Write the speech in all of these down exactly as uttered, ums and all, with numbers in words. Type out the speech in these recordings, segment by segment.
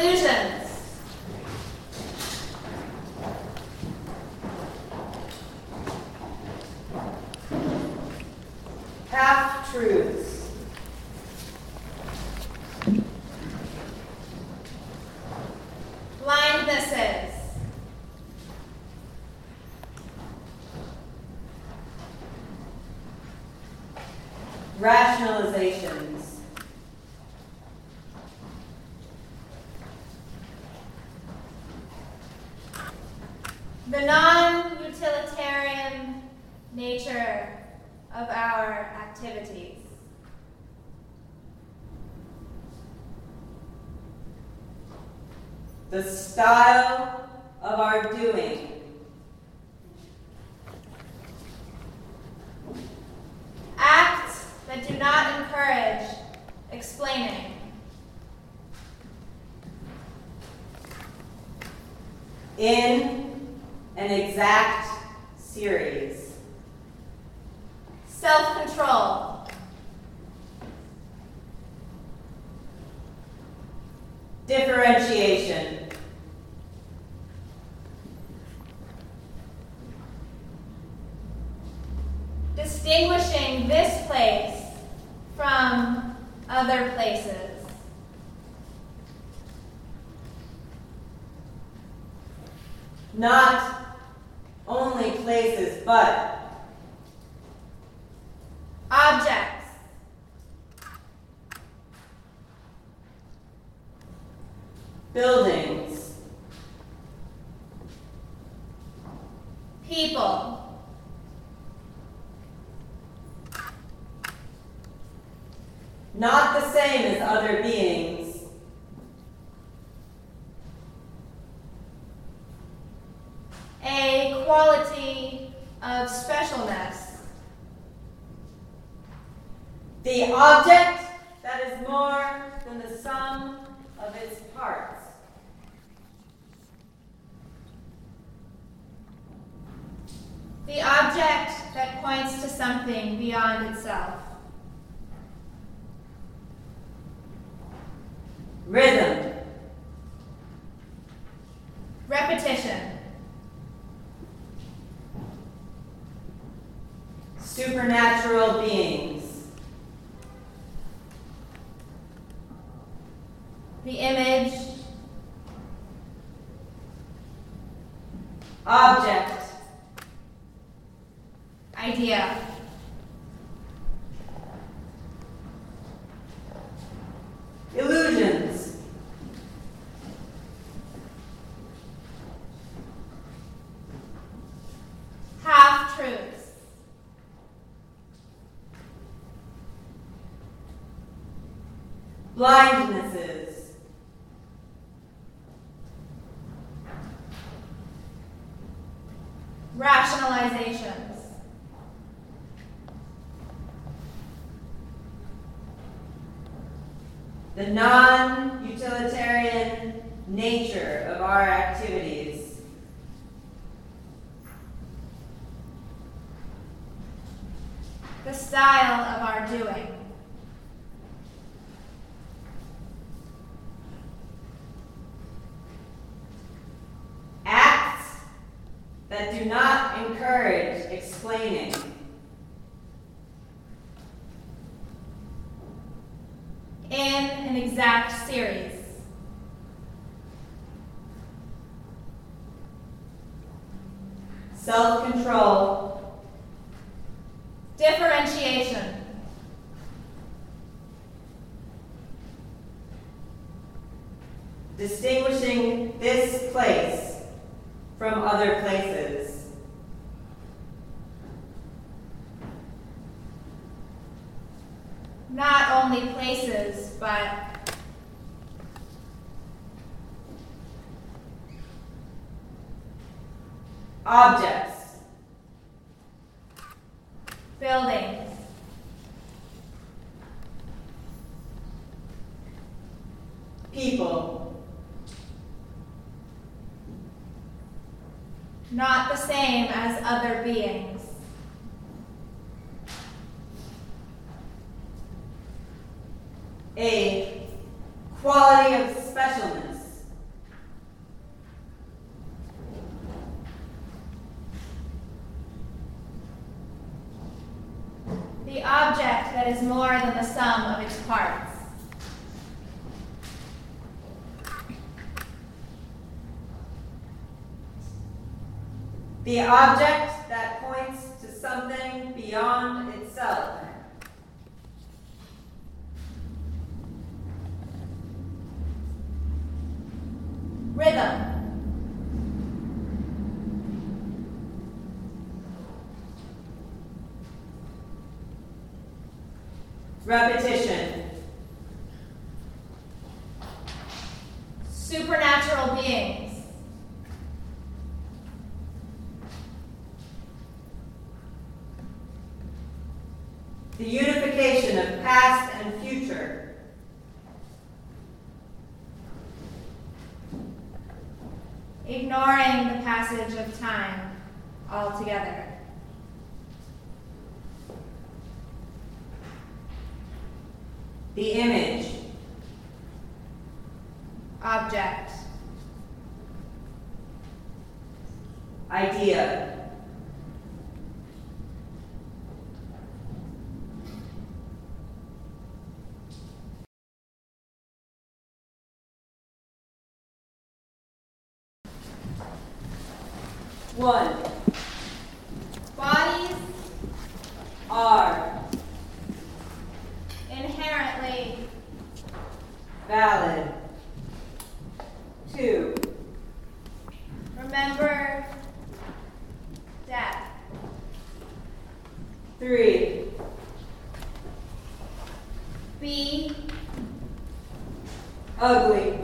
Illusions. Half-truths. Blindnesses. Rationalizations. The non-utilitarian nature of our activities. The style of our doing. Acts that do not encourage explaining. In an exact series. Self-control. Differentiation. Distinguishing this place from other places. Not only places, but Objects. buildings. People. Not the same as other beings. A quality of specialness. The object that is more than the sum of its parts. The object that points to something beyond itself. Rhythm. Repetition. Supernatural beings. The image. Object. Idea. Illusions. Half-truths. Blindnesses. Rationalizations. The non-utilitarian nature of our activities. The style of our doing. Acts that do not encourage explaining. In an exact series. Self-control. Differentiation. Distinguishing this place from other places. Not only places, but Objects. buildings. People. Not the same as other beings. A quality of specialness. that is more than the sum of its parts. The object that points to something beyond itself. Rhythm. Repetition. Supernatural beings. The unification of past and future. Ignoring the passage of time altogether. The image. Object. Idea. One. Bodies Are inherently valid. Two. remember death. Three. Be Ugly.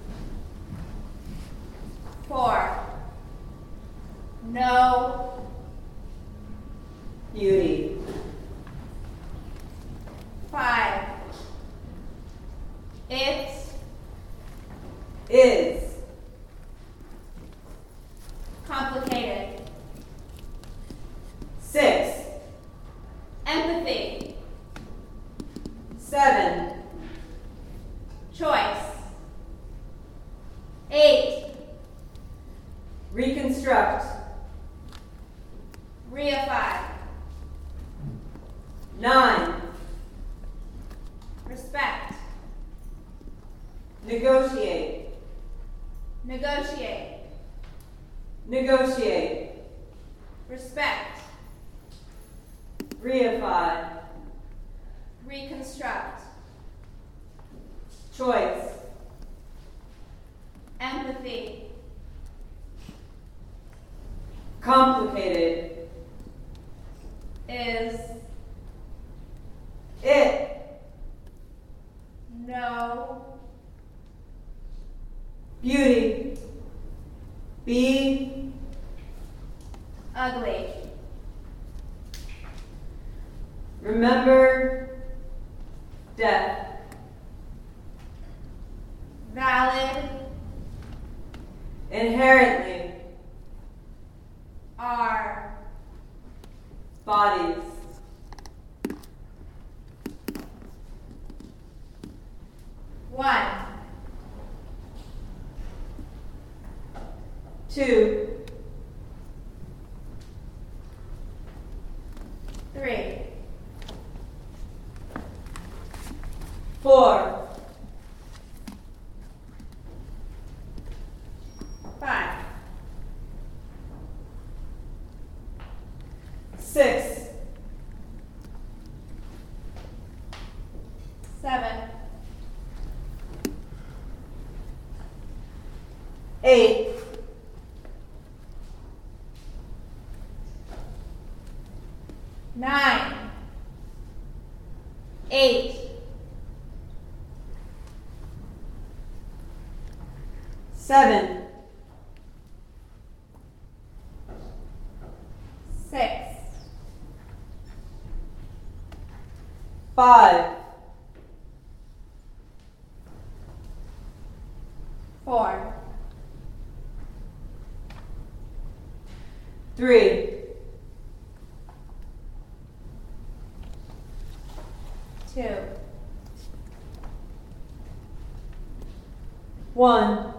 four. No Beauty. five. It Is. complicated. Six. Empathy. Seven. Choice. Eight. Reconstruct. Reify. Nine. Respect. Negotiate. Negotiate. Negotiate. Respect. Reify. Reconstruct. Choice. Empathy. Complicated. Is It. no Beauty. Be. ugly. Remember death. Valid. Inherently. Are Bodies. one. Two. Three. Four. Five. Six. Seven. Eight. Nine. Eight. Seven. Six. Five. Four. Three. Two. One.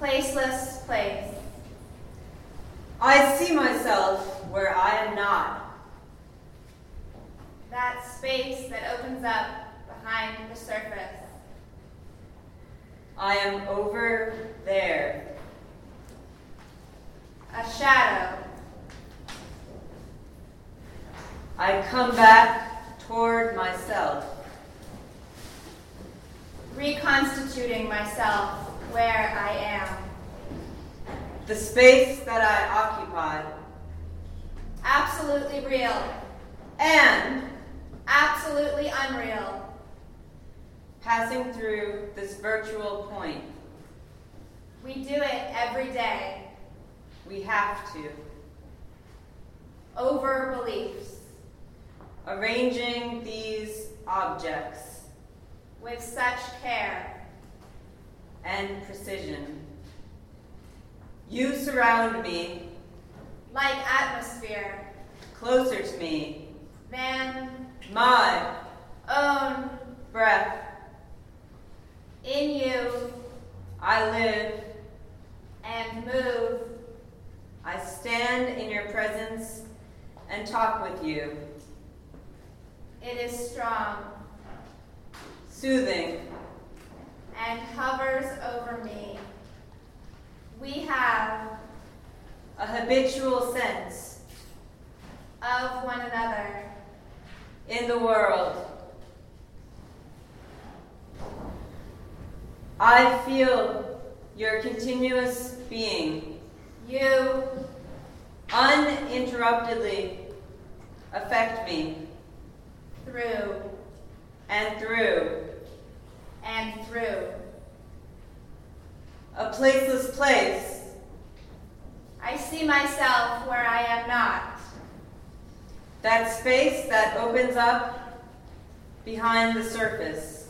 placeless place. I see myself where I am not. That space that opens up behind the surface. I am over there. A shadow. I come back toward myself. Reconstituting myself where I am. The space that I occupy. Absolutely real. And Absolutely unreal. passing through this virtual point. We do it every day. We have to. Over beliefs. Arranging these objects With such care. and precision. You surround me, Like atmosphere. closer to me, Than my own. breath. In you. I live, And move. I stand in your presence and talk with you. It is strong. Soothing, And hovers over me. We have a habitual sense of one another. in the world. I feel your continuous being You uninterruptedly affect me through and through. and through. A placeless place, I see myself where I am not. that space that opens up behind the surface.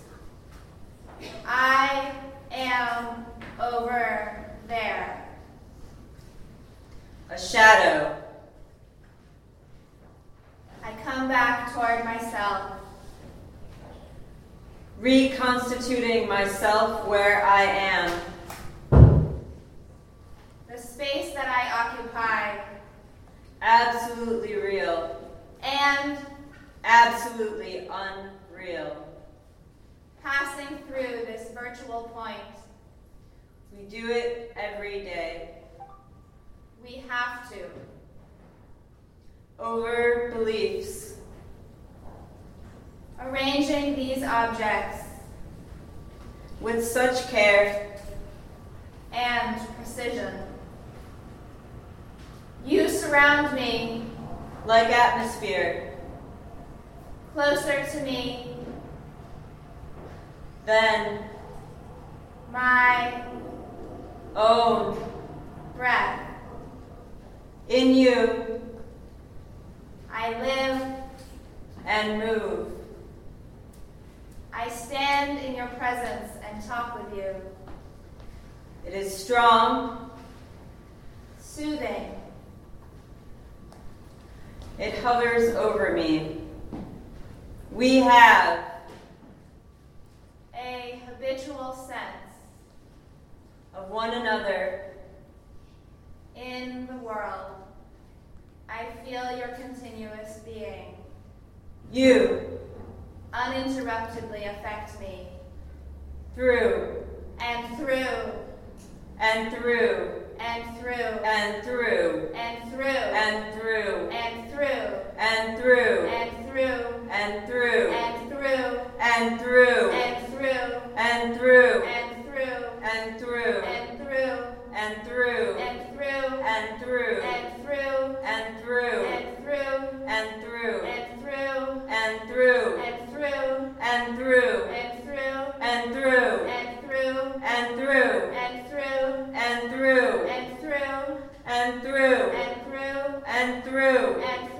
I am over there. A shadow, I come back toward myself. reconstituting myself where I am. The space that I occupy. Absolutely real, And absolutely unreal. passing through this virtual point. We do it every day. We have to. Over beliefs, Arranging these objects with such care and precision. You surround me, like atmosphere, closer to me, then my own. breath. In you I live, and move. I stand in your presence and talk with you. It is strong. Soothing. It hovers over me. We have A habitual sense of one another. in the world. I feel your continuous being. You Uninterruptedly affect me. through And through. and through And through. and through And through. and through And through. and through And through. and through And through. and through And through. and through And through. and through And through. and through And through. and through And through. and through And through. and through And through. and through And through. and through And through. and through And through. and through And through. and through And through. and through And through. and through And